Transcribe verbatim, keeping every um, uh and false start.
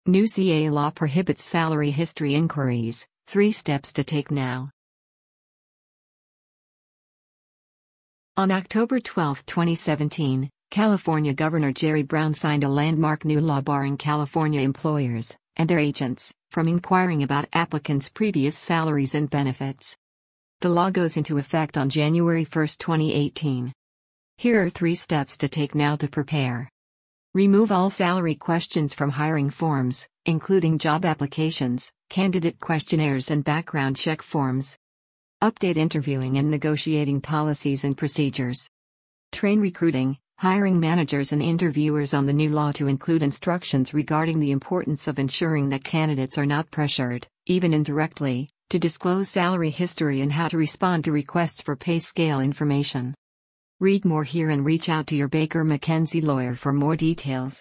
New C A law prohibits salary history inquiries. Three steps to take now. On October twelfth, twenty seventeen, California Governor Jerry Brown signed a landmark new law barring California employers and their agents from inquiring about applicants' previous salaries and benefits. The law goes into effect on January first, twenty eighteen. Here are three steps to take now to prepare. Remove all salary questions from hiring forms, including job applications, candidate questionnaires, and background check forms. Update interviewing and negotiating policies and procedures. Train recruiting, hiring managers and interviewers on the new law to include instructions regarding the importance of ensuring that candidates are not pressured, even indirectly, to disclose salary history and how to respond to requests for pay scale information. Read more here and reach out to your Baker McKenzie lawyer for more details.